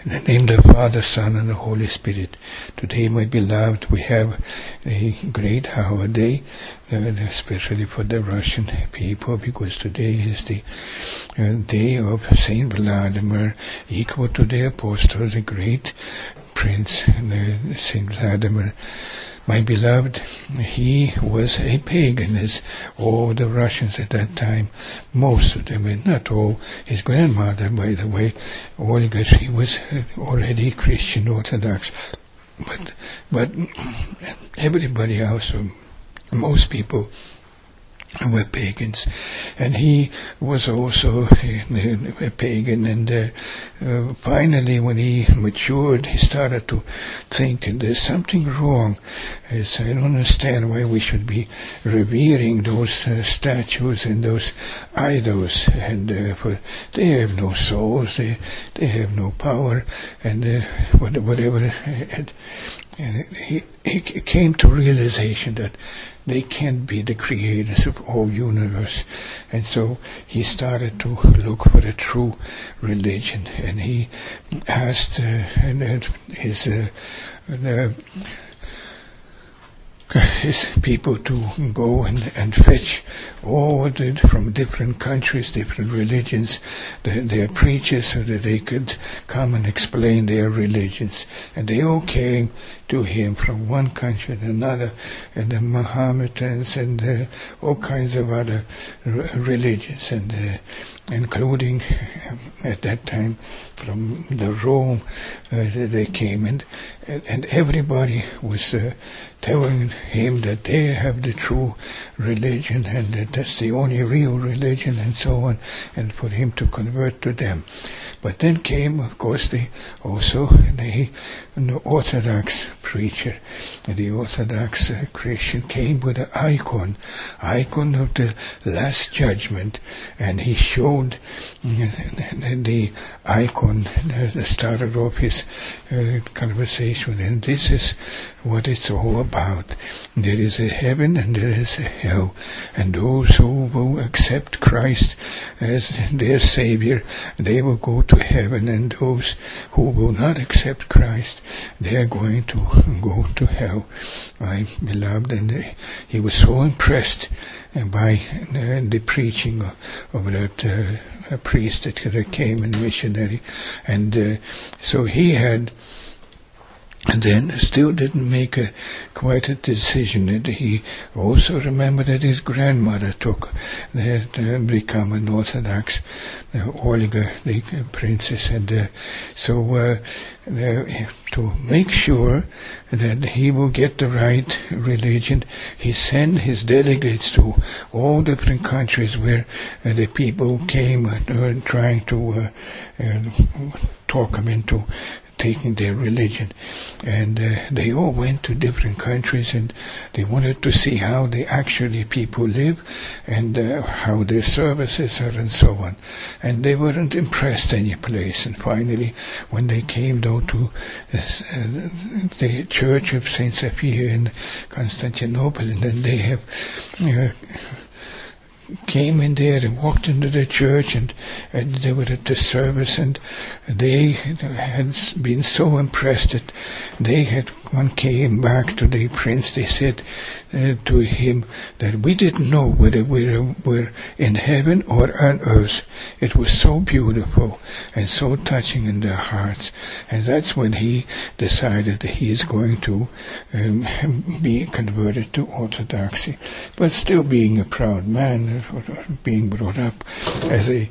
In the name of the Father, Son, and the Holy Spirit. Today, my beloved, we have a great holiday, especially for the Russian people, because today is the day of Saint Vladimir, equal to the apostle, the great prince, Saint Vladimir. My beloved, he was a pagan, as all the Russians at that time, most of them, and not all. His grandmother, by the way, Olga, she was already Christian Orthodox, but everybody else, most people, were pagans, and he was also a pagan. And finally, when he matured, he started to think, and there's something wrong. I don't understand why we should be revering those statues and those idols, and for they have no souls, they have no power, and whatever. And he came to realization that they can't be the creators of all universe, and so he started to look for a true religion. And he asked his people to go and fetch all from different countries, different religions, their preachers, so that they could come and explain their religions. And they all came to him from one country to another, and the Mohammedans and all kinds of other religions, and including at that time from the Rome they came, and everybody was telling him that they have the true religion, and that that's the only real religion, and so on, and for him to convert to them. But then came, of course, the Orthodox preacher. The Orthodox Christian came with an icon of the Last Judgment, and he showed the icon, started off his conversation, and this is what it's all about. There is a heaven and there is a hell, and those who will accept Christ as their Savior, they will go to heaven, and those who will not accept Christ, they are going to go to hell. My beloved, and he was so impressed by the preaching of that priest that came, and missionary, and so he had. And then still didn't make quite a decision. And he also remembered that his grandmother took become an Orthodox, Olga, the princess, and so to make sure that he will get the right religion, he sent his delegates to all different countries where the people came trying to talk him into taking their religion, and they all went to different countries, and they wanted to see how the actually people live, and how their services are, and so on. And they weren't impressed any place. And finally, when they came down to the Church of Saint Sophia in Constantinople, and then they have came in there and walked into the church, and they were at the service, and they had been so impressed that one came back to the prince. They said to him that we didn't know whether we were in heaven or on earth. It was so beautiful and so touching in their hearts. And that's when he decided that he is going to be converted to Orthodoxy, but still being a proud man, being brought up as a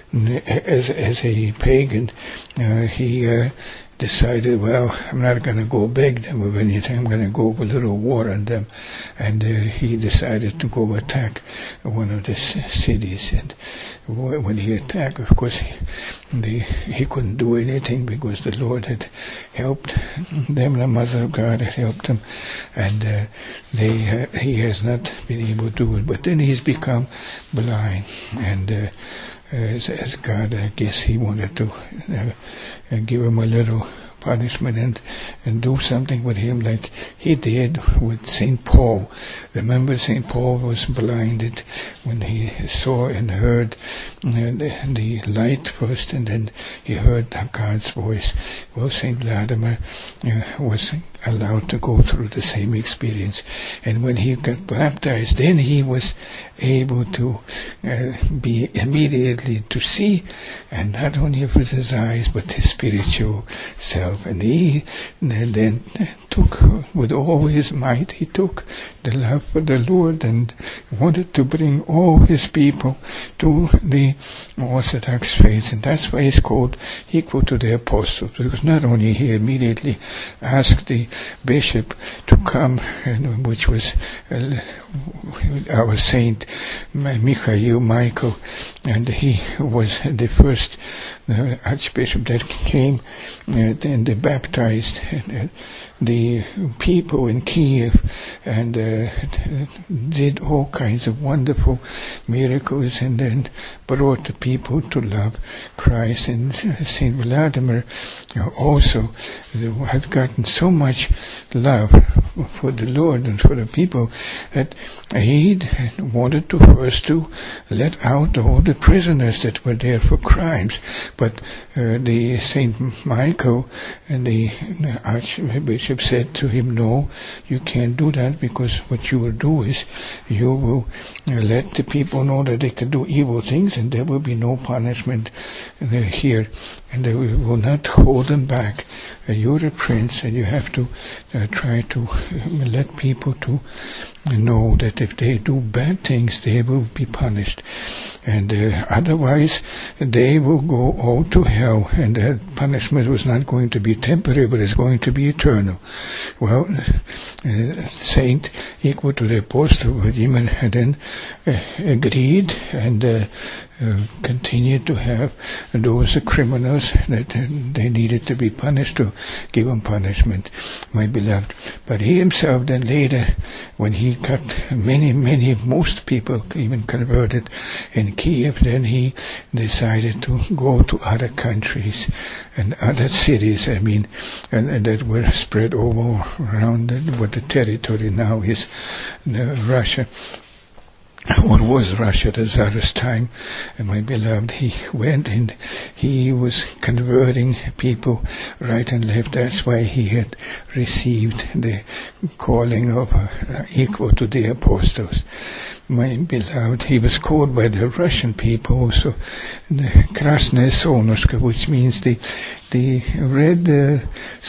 pagan. He decided, well, I'm not going to go beg them with anything, I'm going to go with a little war on them. And he decided to go attack one of the cities. And when he attacked, of course, he couldn't do anything, because the Lord had helped them, the Mother of God had helped them, and he has not been able to do it. But then he's become blind, and as God, I guess he wanted to give him a little punishment and do something with him like he did with St. Paul. Remember, St. Paul was blinded when he saw and heard the light first, and then he heard God's voice. Well, St. Vladimir was allowed to go through the same experience. And when he got baptized, then he was able to be immediately to see, and not only with his eyes, but his spiritual self. And he then took, with all his might, he took the love for the Lord and wanted to bring all his people to the Orthodox faith. And that's why he's called equal to the apostles, because not only he immediately asked the bishop to come, which was our Saint Michael, and he was the first archbishop that came and baptized the people in Kiev, and did all kinds of wonderful miracles, and then brought the people to love Christ. And Saint Vladimir also had gotten so much love for the Lord and for the people that he wanted to first to let out all the prisoners that were there for crimes. But the Saint Michael and the archbishop said to him, no, you can't do that, because what you will do is you will let the people know that they can do evil things, and there will be no punishment here, and we will not hold them back. You're a prince, and you have to try to let people to know that if they do bad things, they will be punished, and otherwise they will go all to hell, and that punishment was not going to be temporary, but it's going to be eternal. Well, Saint, equal to the apostle Vladimir, then agreed and continued to have those criminals that they needed to be punished, to give them punishment, my beloved. But he himself then later, when he got most people even converted in Kiev, then he decided to go to other countries and other cities, and that were spread all around what the territory now is Russia. What was Russia at the Tsar's time, and my beloved, he went and he was converting people right and left. That's why he had received the calling of equal to the apostles. My beloved, he was called by the Russian people also the Krasnaya Solnoshka, which means the red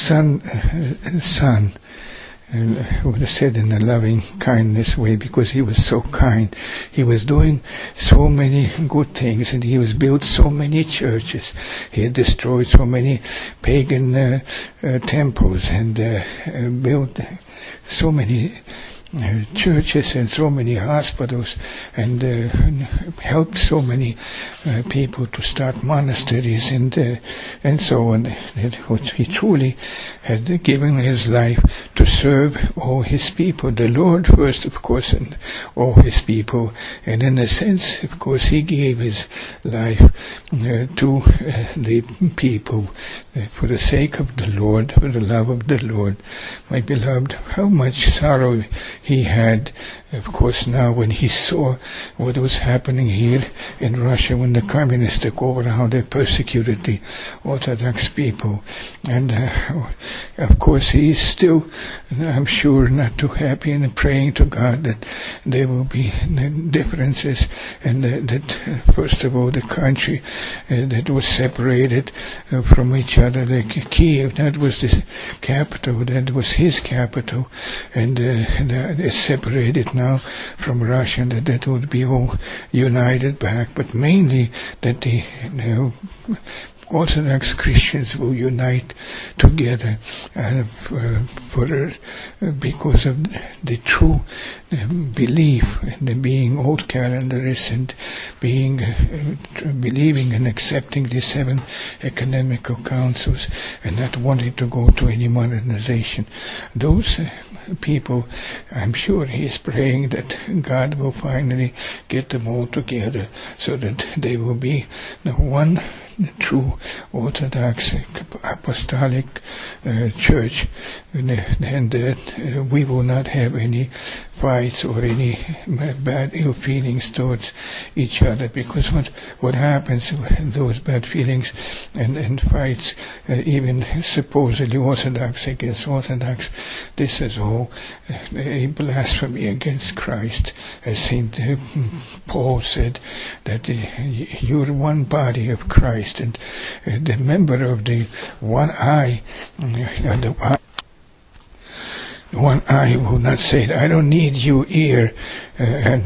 sun. And I would have said in a loving kindness way, because he was so kind. He was doing so many good things, and he was built so many churches. He had destroyed so many pagan temples, and built so many churches and so many hospitals, and helped so many people to start monasteries and so on. He truly had given his life to serve all his people, the Lord first, of course, and all his people. And in a sense, of course, he gave his life to the people for the sake of the Lord, for the love of the Lord. My beloved, how much sorrow he had, of course, now when he saw what was happening here in Russia when the communists took over, how they persecuted the Orthodox people. And of course he is still, I'm sure, not too happy, and praying to God that there will be differences, and that first of all the country that was separated from each other, like Kiev, that was the capital, that was his capital, and that is separated now from Russia, and that would be all united back, but mainly that the Orthodox Christians will unite together because of the true belief in being old calendarists and believing and accepting the 7 ecumenical councils and not wanting to go to any modernization. Those people, I'm sure he is praying that God will finally get them all together so that they will be one true Orthodox Apostolic Church, and that we will not have any fights or any bad ill feelings towards each other, because what happens when those bad feelings and fights, even supposedly Orthodox against Orthodox, this is all a blasphemy against Christ. As St. Paul said, that you're one body of Christ, and the member of the one eye, one eye will not say, I don't need you ear, and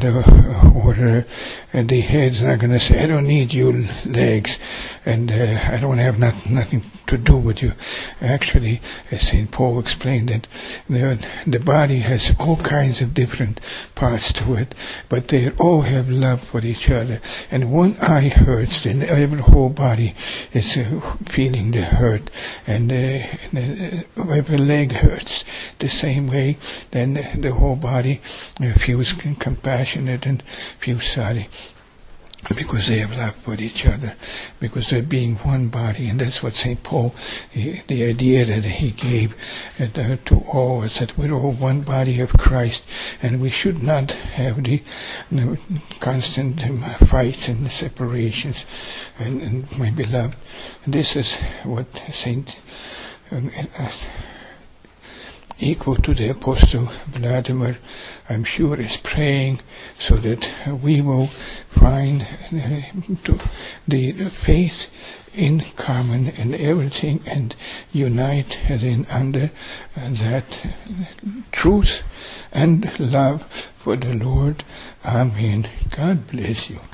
the head's not going to say, I don't need you legs, and I don't have nothing to do with you. Actually, as St. Paul explained, that the body has all kinds of different parts to it, but they all have love for each other. And one eye hurts, then every whole body is feeling the hurt, and every leg hurts the same way, then the whole body feels compassionate and feels sorry, because they have love for each other, because they're being one body. And that's what St. Paul, the idea that he gave to all us, that we're all one body of Christ, and we should not have the constant fights and separations. And my beloved, this is what Saint equal to the Apostle Vladimir, I'm sure, is praying, so that we will find the faith in common and everything, and unite then under that truth and love for the Lord. Amen. God bless you.